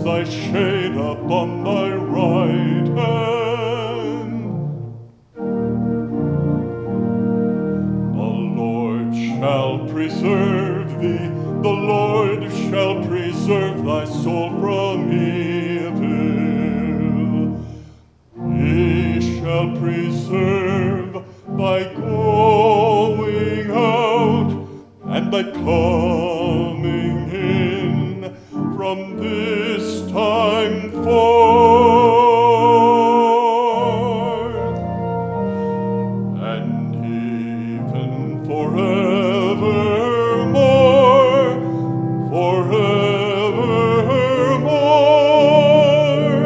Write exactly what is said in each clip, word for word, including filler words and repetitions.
thy shade upon thy right hand. The Lord shall preserve thee, the Lord shall preserve thy soul from evil. He shall preserve thy going out and thy coming in from this time forth, and even forevermore, forevermore.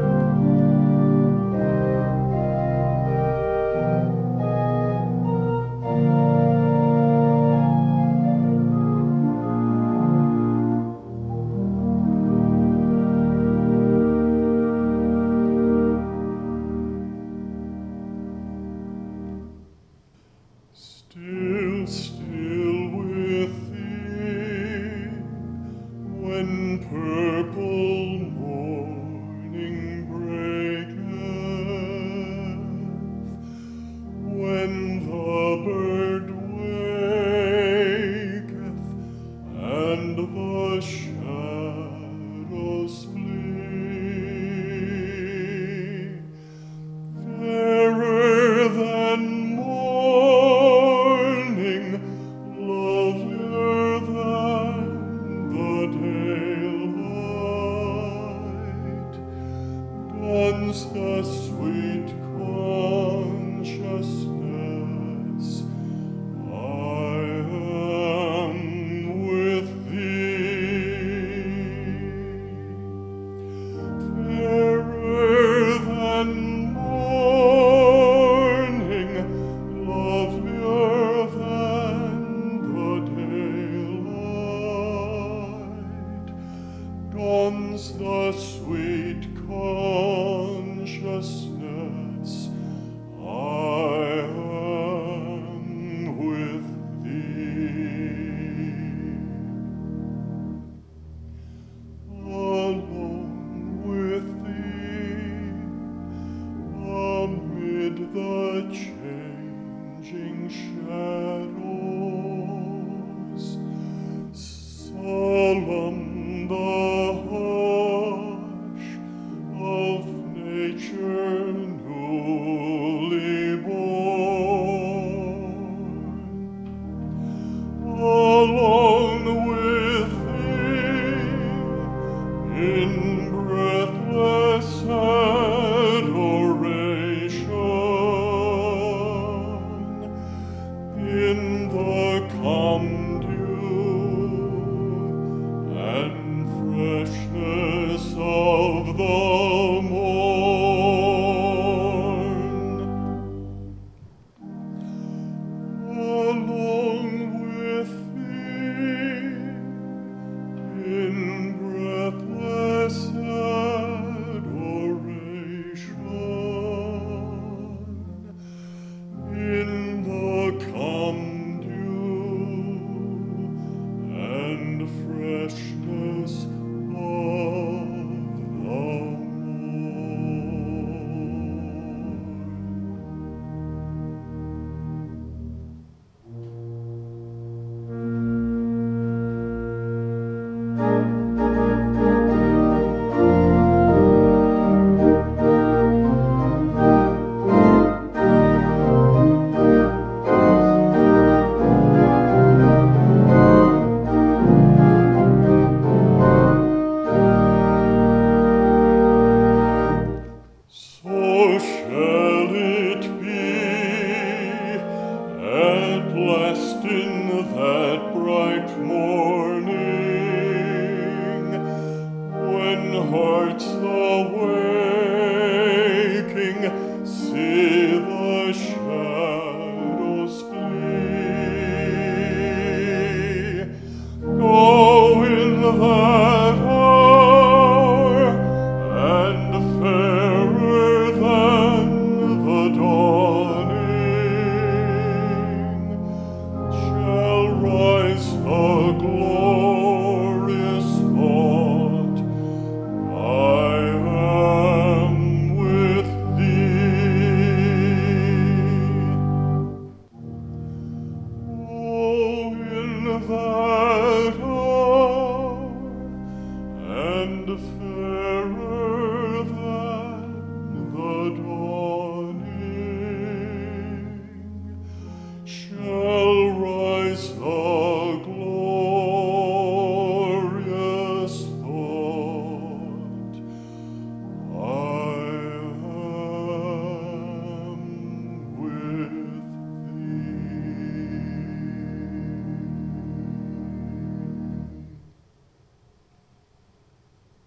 Still, still with thee, when purple morning breaketh, when the bird waketh, and the shadows flee, fairer than morning, lovelier than the daylight, dawns the sweet consciousness, I am with thee. Fairer than morning, lovelier than the daylight, dawns the sweet consciousness, I am with thee. Alone with thee, amid the changing shadows, solemn the hush of nature newly born. Alone with thee, in breathless adoration, in the calm dew and freshness of the morn. Alone with thee, in breathless adoration, in the calm dew and freshness of the morn. So shall it be at last in that bright morning, when hearts awaking see the shadows flee. Oh, in that hour, and fairer than the dawning, shall rise the glory